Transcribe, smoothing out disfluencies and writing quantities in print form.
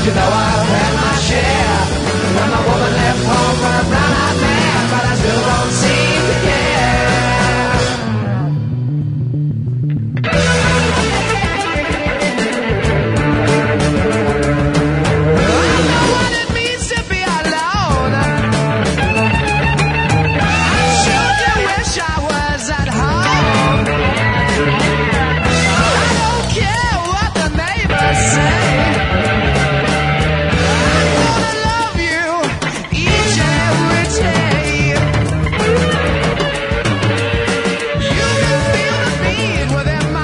You know I've had my share. When my woman left home for a brown-eyed man, but I still don't seem to care. I know what it means to be alone. I sure do wish I was at home. I don't care what the neighbors say. I'm gonna love you each and every day. You can feel the beat within